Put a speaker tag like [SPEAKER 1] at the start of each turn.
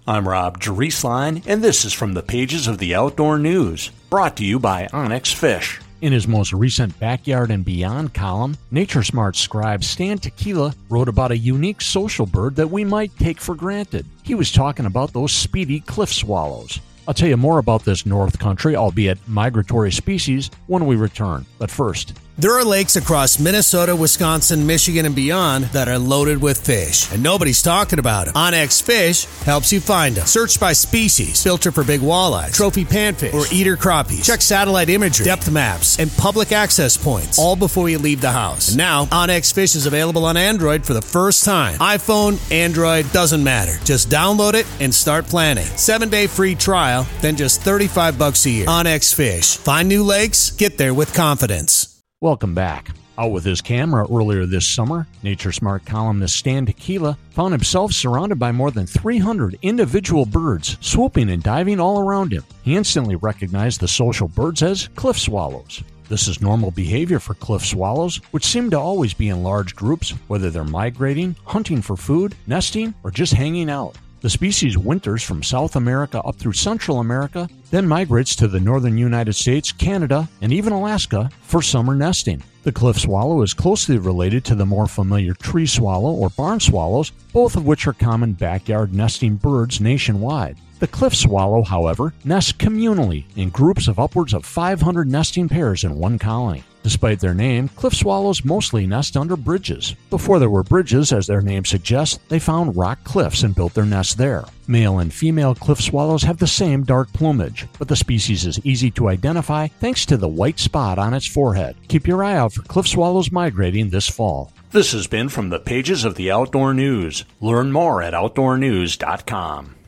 [SPEAKER 1] I'm Rob Drieslein, and this is from the pages of the Outdoor News, brought to you by Onyx Fish. In his most recent Backyard and Beyond column, NatureSmart scribe Stan Tequila wrote about a unique social bird that we might take for granted. He was talking about those speedy cliff swallows. I'll tell you more about this North Country, albeit migratory species, when we return. But first,
[SPEAKER 2] there are lakes across Minnesota, Wisconsin, Michigan, and beyond that are loaded with fish, and nobody's talking about them. Onyx Fish helps you find them. Search by species, filter for big walleyes, trophy panfish, or eater crappies. Check satellite imagery, depth maps, and public access points, all before you leave the house. And now, Onyx Fish is available on Android for the first time. iPhone, Android, doesn't matter. Just download it and start planning. 7-day free trial, then just $35 a year. Onyx Fish. Find new lakes, get there with confidence.
[SPEAKER 1] Welcome back. Out with his camera earlier this summer, NatureSmart columnist Stan Tequila found himself surrounded by more than 300 individual birds swooping and diving all around him. He instantly recognized the social birds as cliff swallows. This is normal behavior for cliff swallows, which seem to always be in large groups, whether they're migrating, hunting for food, nesting, or just hanging out. The species winters from South America up through Central America, then migrates to the northern United States, Canada, and even Alaska for summer nesting. The cliff swallow is closely related to the more familiar tree swallow or barn swallows, both of which are common backyard nesting birds nationwide. The cliff swallow, however, nests communally in groups of upwards of 500 nesting pairs in one colony. Despite their name, cliff swallows mostly nest under bridges. Before there were bridges, as their name suggests, they found rock cliffs and built their nests there. Male and female cliff swallows have the same dark plumage, but the species is easy to identify thanks to the white spot on its forehead. Keep your eye out for cliff swallows migrating this fall. This has been from the pages of the Outdoor News. Learn more at OutdoorNews.com.